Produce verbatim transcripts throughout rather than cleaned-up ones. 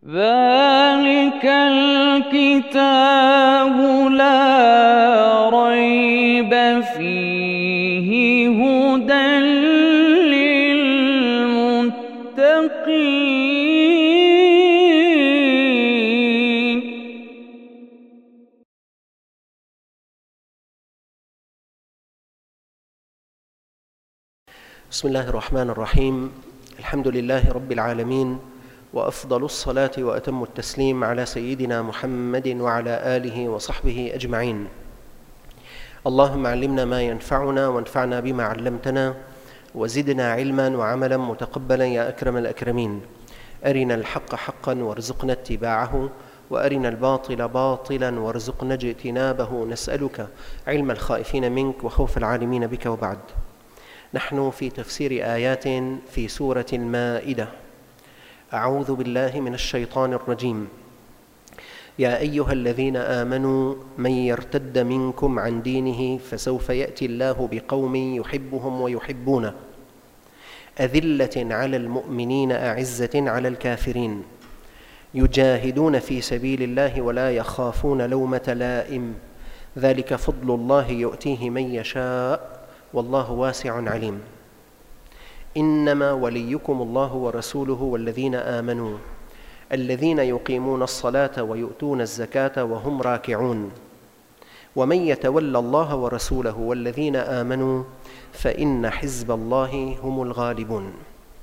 ذلك الكتاب لا ريب فيه هدى للمتقين. بسم الله الرحمن الرحيم. الحمد لله رب العالمين، وأفضل الصلاة وأتم التسليم على سيدنا محمد وعلى آله وصحبه أجمعين. اللهم علمنا ما ينفعنا وانفعنا بما علمتنا وزدنا علما وعملا متقبلا يا أكرم الأكرمين. أرنا الحق حقا وارزقنا اتباعه، وأرنا الباطل باطلا وارزقنا اجتنابه. نسألك علم الخائفين منك وخوف العالمين بك. وبعد، نحن في تفسير آيات في سورة المائدة. أعوذ بالله من الشيطان الرجيم. يا أيها الذين آمنوا من يرتد منكم عن دينه فسوف يأتي الله بقوم يحبهم ويحبونه أذلة على المؤمنين أعزة على الكافرين يجاهدون في سبيل الله ولا يخافون لومة لائم ذلك فضل الله يؤتيه من يشاء والله واسع عليم. إنما وليكم الله ورسوله والذين آمنوا الذين يقيمون الصلاة ويؤتون الزكاة وهم راكعون ومن يتولى الله ورسوله والذين آمنوا فإن حزب الله هم الغالبون.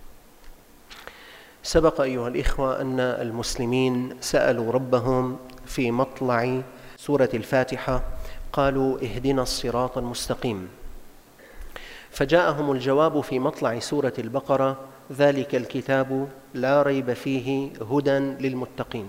سبق أيها الإخوة أن المسلمين سألوا ربهم في مطلع سورة الفاتحة، قالوا اهدنا الصراط المستقيم، فجاءهم الجواب في مطلع سورة البقرة ذلك الكتاب لا ريب فيه هدى للمتقين.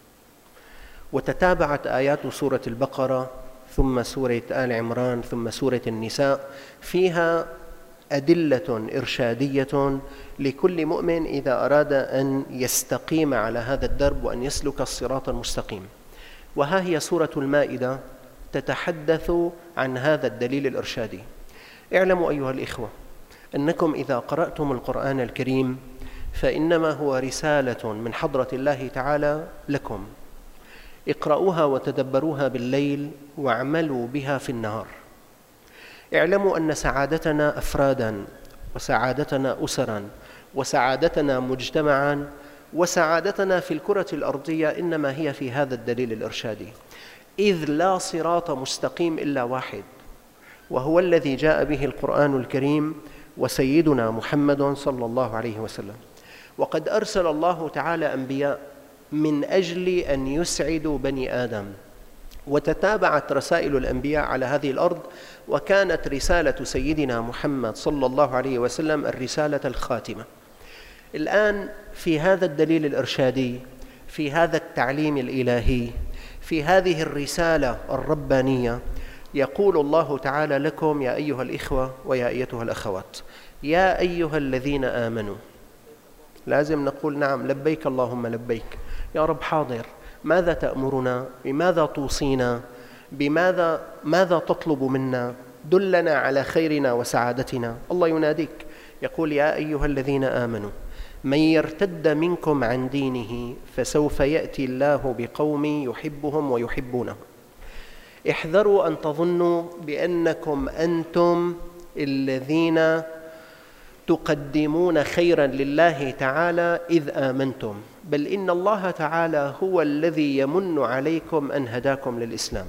وتتابعت آيات سورة البقرة ثم سورة آل عمران ثم سورة النساء فيها أدلة إرشادية لكل مؤمن إذا أراد أن يستقيم على هذا الدرب وأن يسلك الصراط المستقيم. وها هي سورة المائدة تتحدث عن هذا الدليل الإرشادي. اعلموا أيها الإخوة أنكم إذا قرأتم القرآن الكريم فإنما هو رسالة من حضرة الله تعالى لكم. اقرأوها وتدبروها بالليل واعملوا بها في النهار. اعلموا أن سعادتنا أفرادا، وسعادتنا أسرا، وسعادتنا مجتمعا، وسعادتنا في الكرة الأرضية إنما هي في هذا الدليل الإرشادي، إذ لا صراط مستقيم إلا واحد، وهو الذي جاء به القرآن الكريم وسيدنا محمد صلى الله عليه وسلم. وقد أرسل الله تعالى أنبياء من أجل أن يسعدوا بني آدم، وتتابعت رسائل الأنبياء على هذه الأرض، وكانت رسالة سيدنا محمد صلى الله عليه وسلم الرسالة الخاتمة. الآن في هذا الدليل الإرشادي، في هذا التعليم الإلهي، في هذه الرسالة الربانية، يقول الله تعالى لكم يا أيها الإخوة ويا أيتها الأخوات، يا أيها الذين آمنوا. لازم نقول نعم، لبيك اللهم لبيك يا رب، حاضر. ماذا تأمرنا؟ بماذا توصينا؟ بماذا ماذا تطلب منا؟ دلنا على خيرنا وسعادتنا. الله يناديك يقول يا أيها الذين آمنوا من يرتد منكم عن دينه فسوف يأتي الله بقوم يحبهم ويحبونه. احذروا أن تظنوا بأنكم أنتم الذين تقدمون خيرا لله تعالى إذ آمنتم، بل إن الله تعالى هو الذي يمن عليكم أن هداكم للإسلام.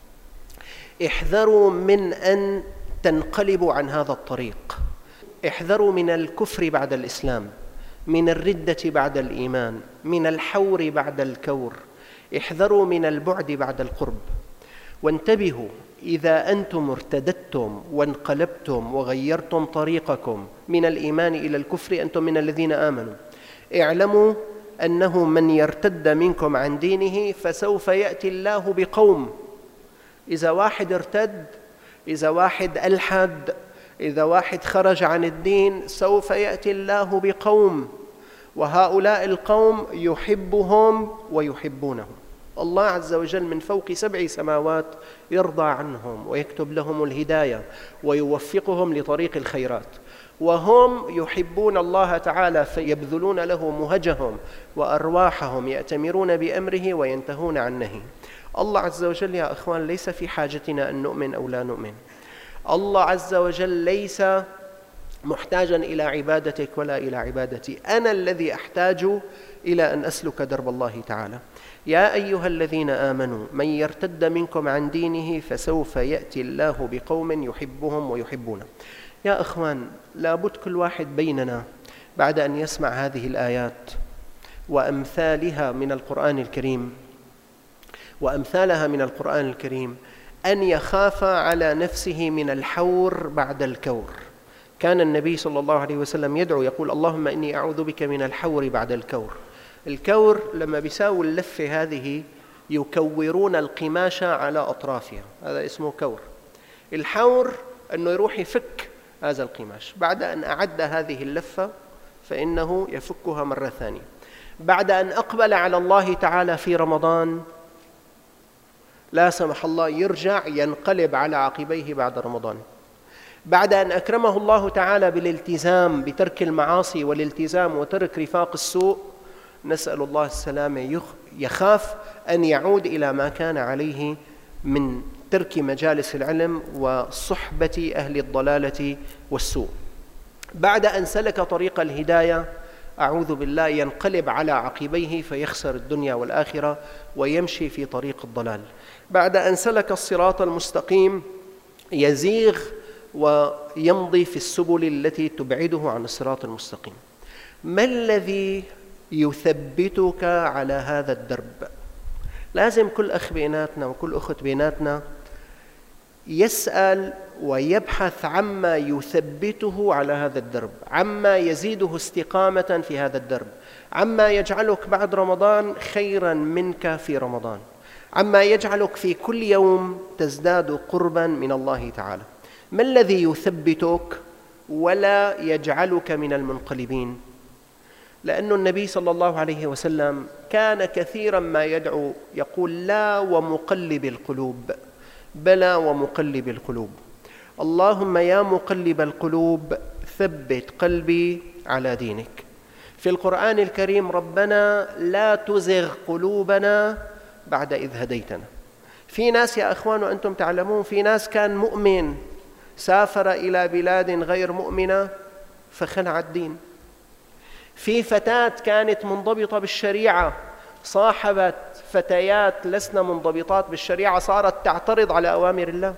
احذروا من أن تنقلبوا عن هذا الطريق. احذروا من الكفر بعد الإسلام، من الردة بعد الإيمان، من الحور بعد الكور. احذروا من البعد بعد القرب. وانتبهوا، إذا أنتم ارتدتم وانقلبتم وغيرتم طريقكم من الإيمان إلى الكفر أنتم من الذين آمنوا. اعلموا أنه من يرتد منكم عن دينه فسوف يأتي الله بقوم. إذا واحد ارتد، إذا واحد ألحد، إذا واحد خرج عن الدين، سوف يأتي الله بقوم، وهؤلاء القوم يحبهم ويحبونهم. الله عز وجل من فوق سبع سماوات يرضى عنهم ويكتب لهم الهداية ويوفقهم لطريق الخيرات. وهم يحبون الله تعالى فيبذلون له مهجهم وأرواحهم، يأتمرون بأمره وينتهون عن نهيه. الله عز وجل يا أخوان ليس في حاجتنا أن نؤمن أو لا نؤمن. الله عز وجل ليس محتاجا إلى عبادتك ولا إلى عبادتي، أنا الذي أحتاج إلى أن أسلك درب الله تعالى. يا أيها الذين آمنوا من يرتد منكم عن دينه فسوف يأتي الله بقوم يحبهم ويحبونه. يا أخوان، لابد كل واحد بيننا بعد أن يسمع هذه الآيات وأمثالها من القرآن الكريم وأمثالها من القرآن الكريم أن يخاف على نفسه من الحور بعد الكور. كان النبي صلى الله عليه وسلم يدعو يقول: اللهم إني أعوذ بك من الحور بعد الكور. الكور لما بيساووا اللفة هذه يكورون القماشة على أطرافها، هذا اسمه كور. الحور أنه يروح يفك هذا القماش بعد أن أعد هذه اللفة، فإنه يفكها مرة ثانية. بعد أن أقبل على الله تعالى في رمضان لا سمح الله يرجع ينقلب على عقبيه بعد رمضان. بعد أن أكرمه الله تعالى بالالتزام بترك المعاصي والالتزام وترك رفاق السوء، نسأل الله السلامة، يخاف أن يعود إلى ما كان عليه من ترك مجالس العلم وصحبة أهل الضلالة والسوء. بعد أن سلك طريق الهداية أعوذ بالله ينقلب على عقبيه فيخسر الدنيا والآخرة ويمشي في طريق الضلال. بعد أن سلك الصراط المستقيم يزيغ ويمضي في السبل التي تبعده عن الصراط المستقيم. ما الذي يثبتك على هذا الدرب؟ لازم كل أخ بيناتنا وكل أخت بيناتنا يسأل ويبحث عما يثبته على هذا الدرب، عما يزيده استقامة في هذا الدرب، عما يجعلك بعد رمضان خيرا منك في رمضان، عما يجعلك في كل يوم تزداد قربا من الله تعالى. ما الذي يثبتك ولا يجعلك من المنقلبين؟ لأن النبي صلى الله عليه وسلم كان كثيرا ما يدعو يقول: لا ومقلب القلوب، بلى ومقلب القلوب. اللهم يا مقلب القلوب ثبت قلبي على دينك. في القرآن الكريم: ربنا لا تزغ قلوبنا بعد إذ هديتنا. في ناس يا أخوان وأنتم تعلمون، في ناس كان مؤمن سافر إلى بلاد غير مؤمنة فخلع الدين. في فتاة كانت منضبطة بالشريعة صاحبت فتيات لسنا منضبطات بالشريعة صارت تعترض على أوامر الله.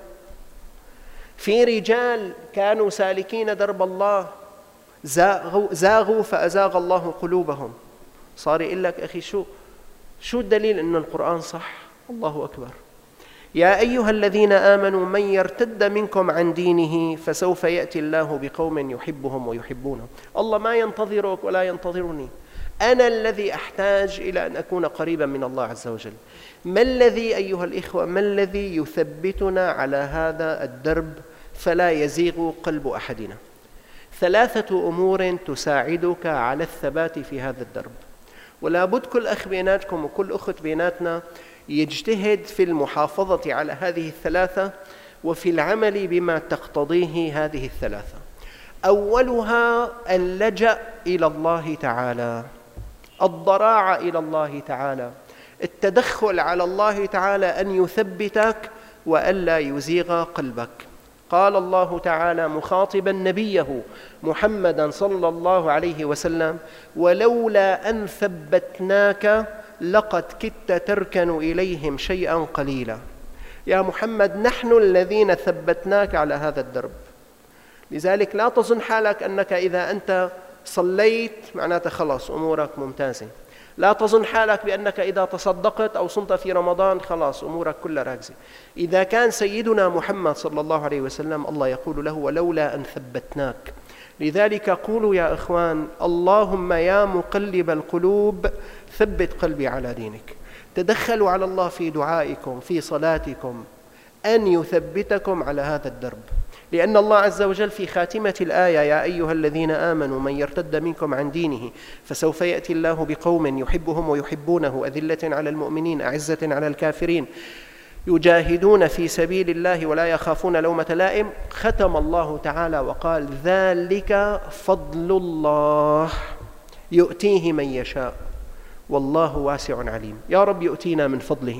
في رجال كانوا سالكين درب الله زاغوا, زاغوا فأزاغ الله قلوبهم. صار يقول لك: أخي شو شو الدليل أن القرآن صح؟ الله أكبر. يا أيها الذين آمنوا من يرتد منكم عن دينه فسوف يأتي الله بقوم يحبهم ويحبونه. الله ما ينتظرك ولا ينتظرني، أنا الذي أحتاج إلى أن أكون قريبا من الله عز وجل. ما الذي أيها الإخوة ما الذي يثبتنا على هذا الدرب فلا يزيغ قلب أحدنا؟ ثلاثة أمور تساعدك على الثبات في هذا الدرب، ولا بد كل أخ بيناتكم وكل أخت بيناتنا يجتهد في المحافظة على هذه الثلاثة وفي العمل بما تقتضيه هذه الثلاثة. أولها اللجأ إلى الله تعالى، الضراعة إلى الله تعالى، التدخل على الله تعالى أن يثبتك وألا يزيغ قلبك. قال الله تعالى مخاطبا نبيه محمدا صلى الله عليه وسلم: ولولا أن ثبتناك لقد كدت تركن إليهم شيئا قليلا. يا محمد، نحن الذين ثبتناك على هذا الدرب، لذلك لا تظن حالك أنك إذا أنت صليت معناته خلاص أمورك ممتازة. لا تظن حالك بأنك إذا تصدقت أو صمت في رمضان خلاص أمورك كلها راكزة. إذا كان سيدنا محمد صلى الله عليه وسلم الله يقول له: ولولا أن ثبتناك. لذلك قولوا يا إخوان: اللهم يا مقلب القلوب ثبت قلبي على دينك. تدخلوا على الله في دعائكم في صلاتكم أن يثبتكم على هذا الدرب، لأن الله عز وجل في خاتمة الآية: يا أيها الذين آمنوا من يرتد منكم عن دينه فسوف يأتي الله بقوم يحبهم ويحبونه أذلة على المؤمنين أعزة على الكافرين يجاهدون في سبيل الله ولا يخافون لومة لائم، ختم الله تعالى وقال: ذلك فضل الله يؤتيه من يشاء والله واسع عليم. يا رب يؤتينا من فضله.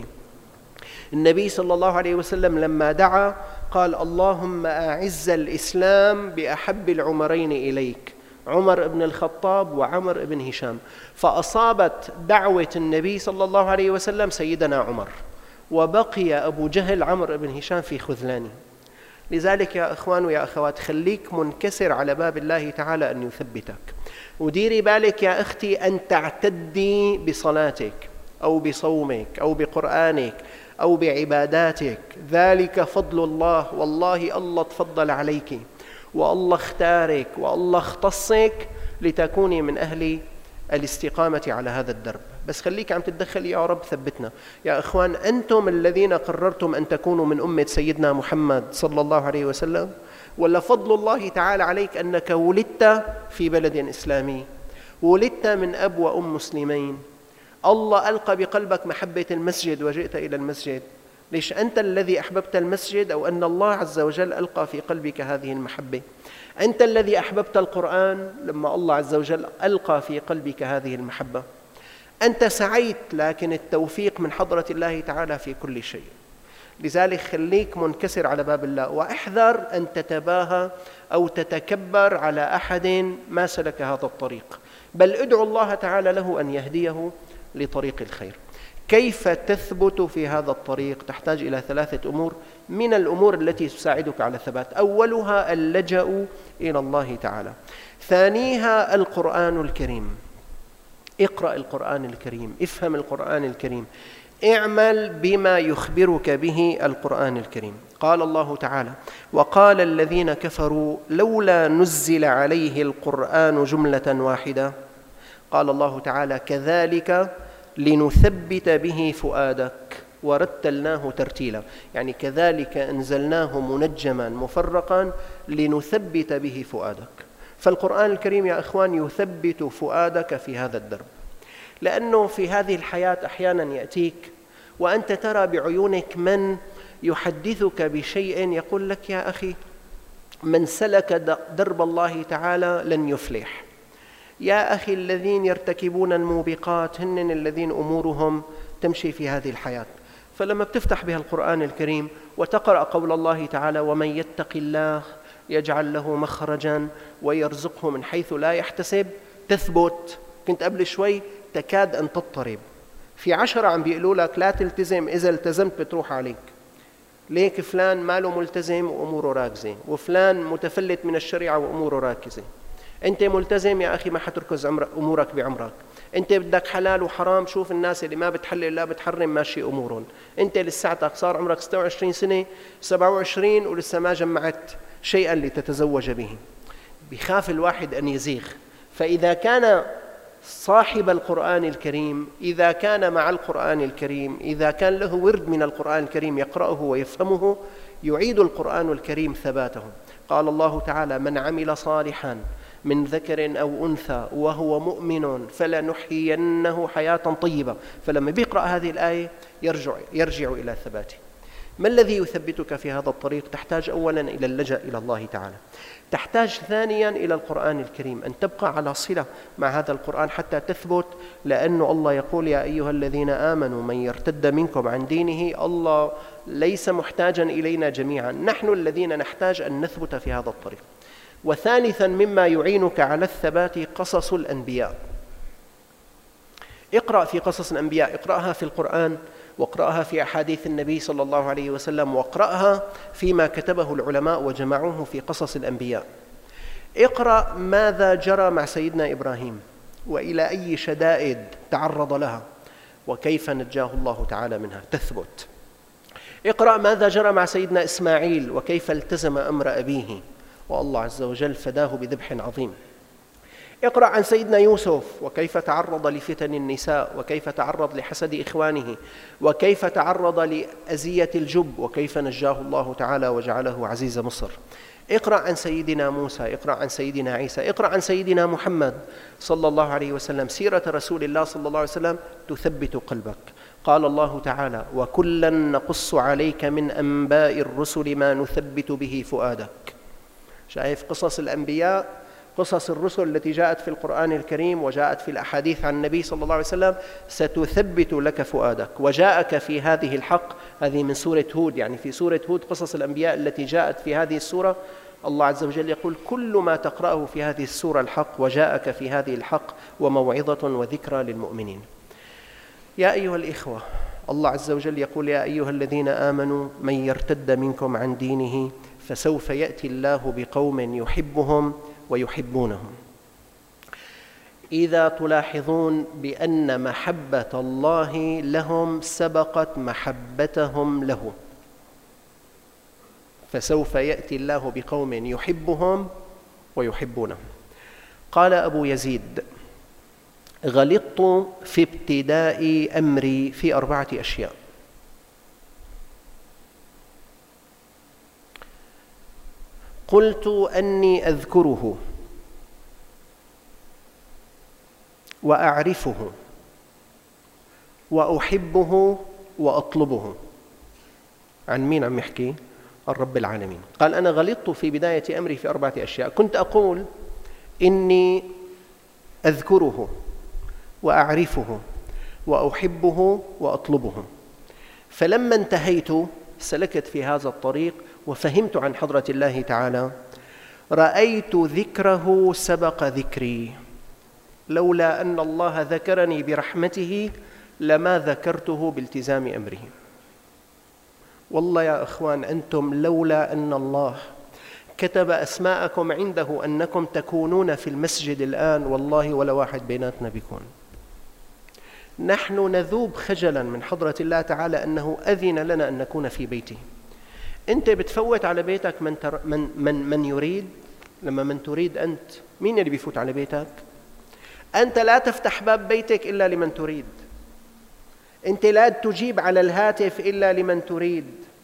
النبي صلى الله عليه وسلم لما دعا قال: اللهم أعز الإسلام بأحب العمرين إليك، عمر بن الخطاب وعمر بن هشام. فأصابت دعوة النبي صلى الله عليه وسلم سيدنا عمر، وبقي أبو جهل عمر بن هشام في خذلانه. لذلك يا إخوان ويا أخوات، خليك منكسر على باب الله تعالى أن يثبتك. وديري بالك يا أختي أن تعتدي بصلاتك أو بصومك أو بقرآنك أو بعباداتك. ذلك فضل الله، والله الله تفضل عليك والله اختارك والله اختصك لتكوني من أهل الاستقامة على هذا الدرب. بس خليك عم تتدخل: يا رب ثبتنا. يا إخوان، أنتم الذين قررتم أن تكونوا من أمة سيدنا محمد صلى الله عليه وسلم، ولا فضل الله تعالى عليك أنك ولدت في بلد إسلامي، ولدت من أب وأم مسلمين، الله ألقى بقلبك محبة المسجد وجئت إلى المسجد. ليش أنت الذي أحببت المسجد، أو أن الله عز وجل ألقى في قلبك هذه المحبة؟ أنت الذي أحببت القرآن لما الله عز وجل ألقى في قلبك هذه المحبة. أنت سعيت، لكن التوفيق من حضرة الله تعالى في كل شيء. لذلك خليك منكسر على باب الله، واحذر أن تتباهى أو تتكبر على أحد ما سلك هذا الطريق، بل ادعو الله تعالى له أن يهديه لطريق الخير. كيف تثبت في هذا الطريق؟ تحتاج إلى ثلاثة أمور من الأمور التي تساعدك على الثبات. أولها اللجأ إلى الله تعالى. ثانيها القرآن الكريم. اقرأ القرآن الكريم، افهم القرآن الكريم، اعمل بما يخبرك به القرآن الكريم. قال الله تعالى: وقال الذين كفروا لولا نزل عليه القرآن جملة واحدة. قال الله تعالى: كذلك لنثبت به فؤادك ورتلناه ترتيلا. يعني كذلك أنزلناه منجما مفرقا لنثبت به فؤادك. فالقرآن الكريم يا إخوان يثبت فؤادك في هذا الدرب، لأنه في هذه الحياة أحيانا يأتيك وأنت ترى بعيونك من يحدثك بشيء يقول لك: يا أخي، من سلك درب الله تعالى لن يفلح. يا أخي، الذين يرتكبون الموبقات هن الذين أمورهم تمشي في هذه الحياة. فلما بتفتح بها القرآن الكريم وتقرأ قول الله تعالى: ومن يتق الله يجعل له مخرجا ويرزقه من حيث لا يحتسب، تثبت. كنت قبل شوي تكاد أن تضطرب. في عشرة عم بيقولوا لك لا تلتزم، إذا التزمت بتروح عليك. ليك فلان ماله ملتزم وأموره راكزة، وفلان متفلت من الشريعة وأموره راكزة. أنت ملتزم يا أخي، ما حتركز أمورك بعمرك. أنت بدك حلال وحرام، شوف الناس اللي ما بتحلل لا بتحرم ماشي أمورهم. أنت لساتك صار عمرك ستة وعشرين سنة، سبعة وعشرين، ولسه ما جمعت شيئا لتتزوج به. بخاف الواحد أن يزيغ. فإذا كان صاحب القرآن الكريم، إذا كان مع القرآن الكريم، إذا كان له ورد من القرآن الكريم يقرأه ويفهمه، يعيد القرآن الكريم ثباته. قال الله تعالى: من عمل صالحا من ذكر أو أنثى وهو مؤمن فلنحيينه حياة طيبة. فلما بيقرأ هذه الآية يرجع, يرجع إلى ثباته. ما الذي يثبتك في هذا الطريق؟ تحتاج أولا إلى اللجأ إلى الله تعالى. تحتاج ثانيا إلى القرآن الكريم، أن تبقى على صلة مع هذا القرآن حتى تثبت، لأنه الله يقول: يا أيها الذين آمنوا من يرتد منكم عن دينه. الله ليس محتاجا إلينا جميعا، نحن الذين نحتاج أن نثبت في هذا الطريق. وثالثا مما يعينك على الثبات قصص الأنبياء. اقرأ في قصص الأنبياء، اقرأها في القرآن، واقرأها في أحاديث النبي صلى الله عليه وسلم، واقرأها فيما كتبه العلماء وجمعوه في قصص الأنبياء. اقرأ ماذا جرى مع سيدنا إبراهيم، وإلى أي شدائد تعرض لها، وكيف نجاه الله تعالى منها، تثبت. اقرأ ماذا جرى مع سيدنا إسماعيل، وكيف التزم أمر أبيه والله عز وجل فداه بذبح عظيم. اقرأ عن سيدنا يوسف، وكيف تعرض لفتن النساء، وكيف تعرض لحسد إخوانه، وكيف تعرض لأذية الجب، وكيف نجاه الله تعالى وجعله عزيز مصر. اقرأ عن سيدنا موسى، اقرأ عن سيدنا عيسى، اقرأ عن سيدنا محمد صلى الله عليه وسلم. سيرة رسول الله صلى الله عليه وسلم تثبت قلبك. قال الله تعالى: وكلا نقص عليك من أنباء الرسل ما نثبت به فؤادك. شايف قصص الأنبياء، قصص الرسل التي جاءت في القرآن الكريم وجاءت في الأحاديث عن النبي صلى الله عليه وسلم ستثبت لك فؤادك. وجاءك في هذه الحق، هذه من سورة هود، يعني في سورة هود قصص الأنبياء التي جاءت في هذه السورة. الله عز وجل يقول: كل ما تقرأه في هذه السورة الحق، وجاءك في هذه الحق وموعظة وذكرى للمؤمنين. يا أيها الإخوة، الله عز وجل يقول: يا أيها الذين آمنوا من يرتد منكم عن دينه فسوف يأتي الله بقوم يحبهم ويحبونهم. إذا تلاحظون بأن محبة الله لهم سبقت محبتهم له، فسوف يأتي الله بقوم يحبهم ويحبونهم. قال أبو يزيد: غلطت في ابتداء أمري في أربعة أشياء. قلت أني أذكره وأعرفه وأحبه وأطلبه. عن مين عم يحكي؟ الرب العالمين. قال: أنا غلطت في بداية أمري في أربعة أشياء. كنت أقول إني أذكره وأعرفه وأحبه وأطلبه، فلما انتهيت سلكت في هذا الطريق وفهمت عن حضرة الله تعالى، رأيت ذكره سبق ذكري. لولا أن الله ذكرني برحمته لما ذكرته بالتزام أمره. والله يا أخوان، أنتم لولا أن الله كتب أسماءكم عنده أنكم تكونون في المسجد الآن، والله ولا واحد بيناتنا بيكون. نحن نذوب خجلا من حضرة الله تعالى أنه أذن لنا أن نكون في بيته. أنت بتفوت على بيتك من, تر... من, من, من يريد. لما من تريد أنت، مين اللي بيفوت على بيتك؟ أنت لا تفتح باب بيتك إلا لمن تريد. أنت لا تجيب على الهاتف إلا لمن تريد.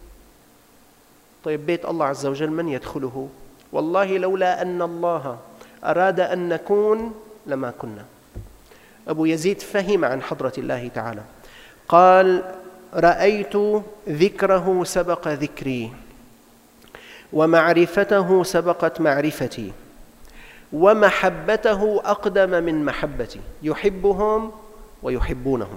طيب بيت الله عز وجل من يدخله؟ والله لولا أن الله أراد أن نكون لما كنا. أبو يزيد فهم عن حضرة الله تعالى، قال: رأيت ذكره سبق ذكري، ومعرفته سبقت معرفتي، ومحبته أقدم من محبتي. يحبهم ويحبونهم،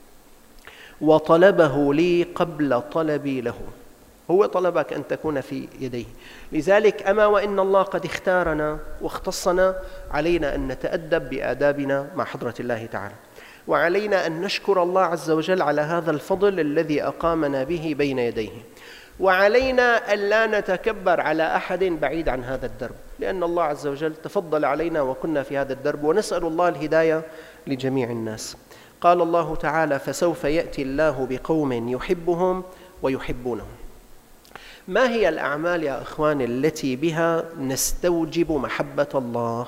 وطلبه لي قبل طلبي له. هو طلبك أن تكون في يديه. لذلك أما وإن الله قد اختارنا واختصنا، علينا أن نتأدب بآدابنا مع حضرة الله تعالى، وعلينا أن نشكر الله عز وجل على هذا الفضل الذي أقامنا به بين يديه، وعلينا أن لا نتكبر على أحد بعيد عن هذا الدرب، لأن الله عز وجل تفضل علينا وكنا في هذا الدرب، ونسأل الله الهداية لجميع الناس. قال الله تعالى: فسوف يأتي الله بقوم يحبهم ويحبونهم. ما هي الأعمال يا أخوان التي بها نستوجب محبة الله؟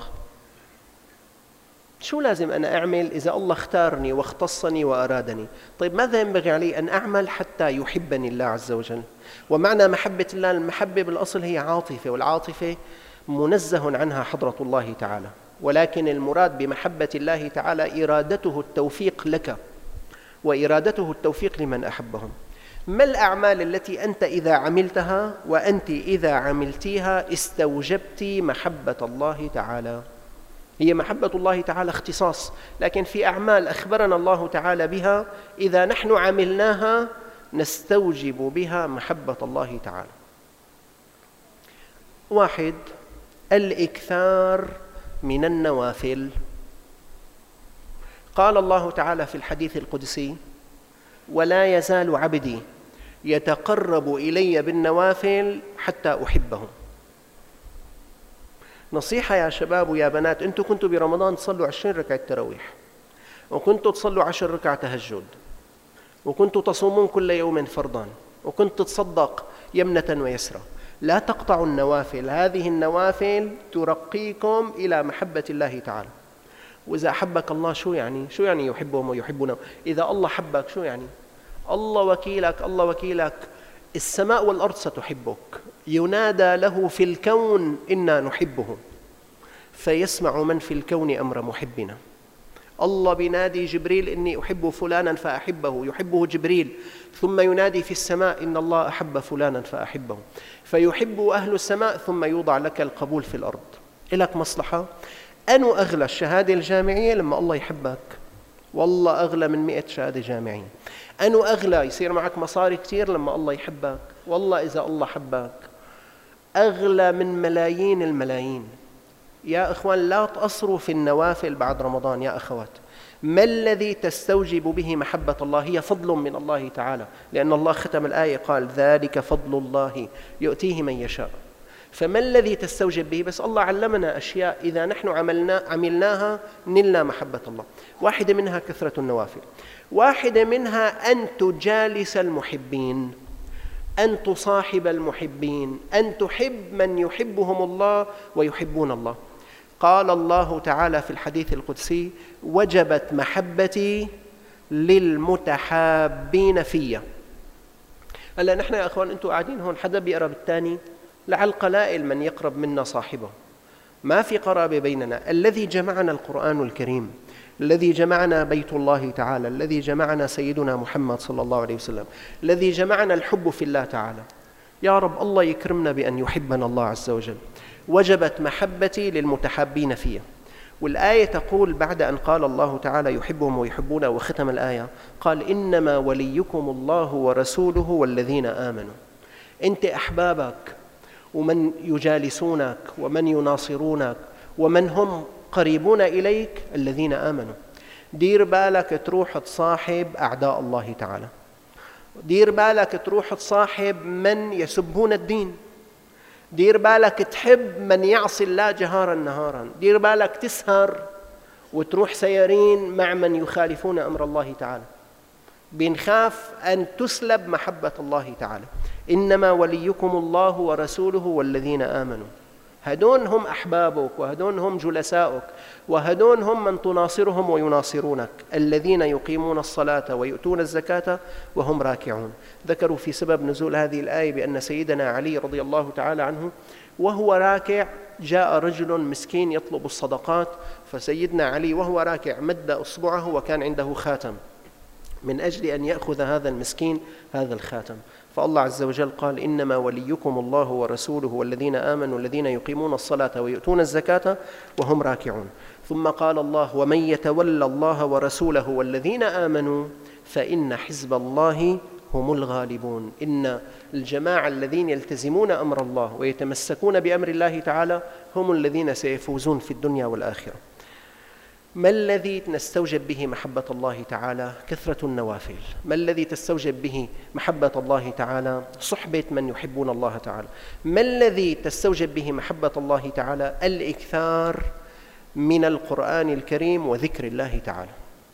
شو لازم أنا أعمل إذا الله اختارني واختصني وأرادني؟ طيب ماذا ينبغي علي أن أعمل حتى يحبني الله عز وجل؟ ومعنى محبة الله، المحبة بالأصل هي عاطفة، والعاطفة منزه عنها حضرة الله تعالى، ولكن المراد بمحبة الله تعالى إرادته التوفيق لك، وإرادته التوفيق لمن أحبهم. ما الأعمال التي أنت إذا عملتها وأنت إذا عملتيها استوجبت محبة الله تعالى؟ هي محبة الله تعالى اختصاص، لكن في أعمال أخبرنا الله تعالى بها إذا نحن عملناها نستوجب بها محبة الله تعالى. واحد: الإكثار من النوافل. قال الله تعالى في الحديث القدسي: ولا يزال عبدي يتقرب إلي بالنوافل حتى أحبه. نصيحة يا شباب ويا بنات، أنتم كنتوا برمضان تصلوا عشرين ركعة تراويح، وكنتوا تصلوا عشر ركعة تهجد، وكنتوا تصومون كل يوم فرضا، وكنت تصدق يمنة ويسرى. لا تقطعوا النوافل، هذه النوافل ترقيكم إلى محبة الله تعالى. وإذا أحبك الله شو يعني؟ شو يعني يحبهم ويحبونه؟ إذا الله حبك شو يعني؟ الله وكيلك، الله وكيلك، السماء والأرض ستحبك، ينادى له في الكون إنا نحبه، فيسمع من في الكون أمر محبنا. الله بينادي جبريل إني أحب فلانا فأحبه، يحبه جبريل، ثم ينادي في السماء إن الله أحب فلانا فأحبه، فيحب أهل السماء، ثم يوضع لك القبول في الأرض. إلك مصلحة؟ أنو أغلى الشهادة الجامعية لما الله يحبك؟ والله أغلى من مئة شهادة جامعية. أنو أغلى يصير معك مصاري كتير لما الله يحبك؟ والله إذا الله حبك أغلى من ملايين الملايين. يا إخوان لا تقصروا في النوافل بعد رمضان يا أخوات. ما الذي تستوجب به محبة الله؟ هي فضل من الله تعالى، لأن الله ختم الآية قال ذلك فضل الله يؤتيه من يشاء. فما الذي تستوجب به؟ بس الله علمنا أشياء إذا نحن عملنا عملناها نلنا محبة الله. واحدة منها كثرة النوافل، واحدة منها أن تجالس المحبين، أن تصاحب المحبين، أن تحب من يحبهم الله ويحبون الله. قال الله تعالى في الحديث القدسي وجبت محبتي للمتحابين فيا. هلا نحن يا أخوان أنتم قاعدين هون حدا بيقرب الثاني، لعل قلائل من يقرب منا صاحبه، ما في قرابة بيننا. الذي جمعنا القرآن الكريم، الذي جمعنا بيت الله تعالى، الذي جمعنا سيدنا محمد صلى الله عليه وسلم، الذي جمعنا الحب في الله تعالى. يا رب الله يكرمنا بأن يحبنا الله عز وجل. وجبت محبتي للمتحابين فيها. والآية تقول بعد أن قال الله تعالى يحبهم ويحبونه وختم الآية قال إنما وليكم الله ورسوله والذين آمنوا. أنت أحبابك ومن يجالسونك ومن يناصرونك ومن هم قريبون إليك الذين آمنوا. دير بالك تروح تصاحب أعداء الله تعالى، دير بالك تروح تصاحب من يسبون الدين، دير بالك تحب من يعصي الله جهارا نهارا، دير بالك تسهر وتروح سيرين مع من يخالفون أمر الله تعالى. بنخاف أن تسلب محبة الله تعالى. إنما وليكم الله ورسوله والذين آمنوا. هدون هم أحبابك، وهدون هم جلساؤك، وهدون هم من تناصرهم ويناصرونك، الذين يقيمون الصلاة ويؤتون الزكاة وهم راكعون. ذكروا في سبب نزول هذه الآية بأن سيدنا علي رضي الله تعالى عنه وهو راكع جاء رجل مسكين يطلب الصدقات، فسيدنا علي وهو راكع مد أصبعه وكان عنده خاتم من أجل أن يأخذ هذا المسكين هذا الخاتم. فالله عز وجل قال إنما وليكم الله ورسوله والذين آمنوا الذين يقيمون الصلاة ويؤتون الزكاة وهم راكعون. ثم قال الله ومن يتولى الله ورسوله والذين آمنوا فإن حزب الله هم الغالبون. إن الجماعة الذين يلتزمون أمر الله ويتمسكون بأمر الله تعالى هم الذين سيفوزون في الدنيا والآخرة. ما الذي نستوجب به محبة الله تعالى؟ كثرة النوافل. ما الذي تستوجب به محبة الله تعالى؟ صحبة من يحبون الله تعالى. ما الذي تستوجب به محبة الله تعالى؟ الإكثار من القرآن الكريم وذكر الله تعالى.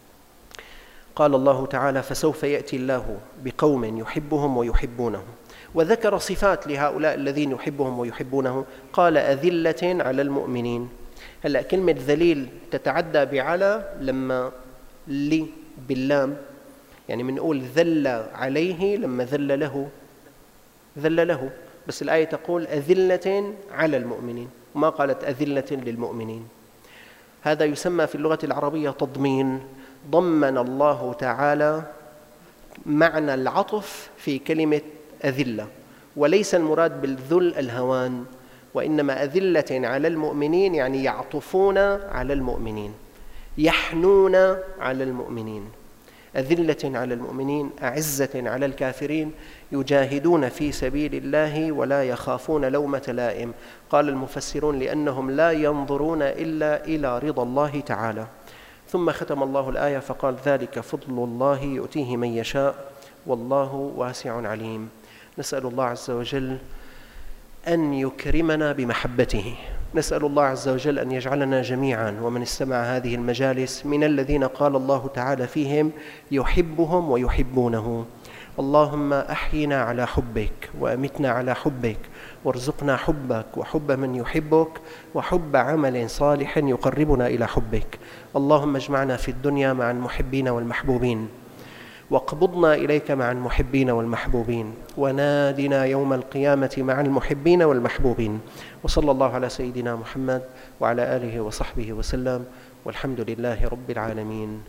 قال الله تعالى فسوف يأتي الله بقوم يحبهم ويحبونه، وذكر صفات لهؤلاء الذين يحبهم ويحبونه. قال أذلة على المؤمنين. هلأ كلمة ذليل تتعدى بعلى لما لي باللام، يعني منقول ذل عليه لما ذل له ذل له، بس الآية تقول أذلة على المؤمنين وما قالت أذلة للمؤمنين. هذا يسمى في اللغة العربية تضمين. ضمن الله تعالى معنى العطف في كلمة أذلة، وليس المراد بالذل الهوان، وإنما أذلة على المؤمنين يعني يعطفون على المؤمنين، يحنون على المؤمنين. أذلة على المؤمنين أعزة على الكافرين يجاهدون في سبيل الله ولا يخافون لومة لائم. قال المفسرون لأنهم لا ينظرون إلا إلى رضا الله تعالى. ثم ختم الله الآية فقال ذلك فضل الله يؤتيه من يشاء والله واسع عليم. نسأل الله عز وجل أن يكرمنا بمحبته. نسأل الله عز وجل أن يجعلنا جميعا ومن استمع هذه المجالس من الذين قال الله تعالى فيهم يحبهم ويحبونه. اللهم أحينا على حبك وأمتنا على حبك، وارزقنا حبك وحب من يحبك وحب عمل صالح يقربنا إلى حبك. اللهم اجمعنا في الدنيا مع المحبين والمحبوبين، واقبضنا إليك مع المحبين والمحبوبين، ونادنا يوم القيامة مع المحبين والمحبوبين. وصلى الله على سيدنا محمد وعلى آله وصحبه وسلم. والحمد لله رب العالمين.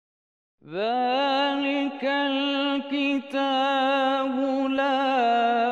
ذلك الكتاب لا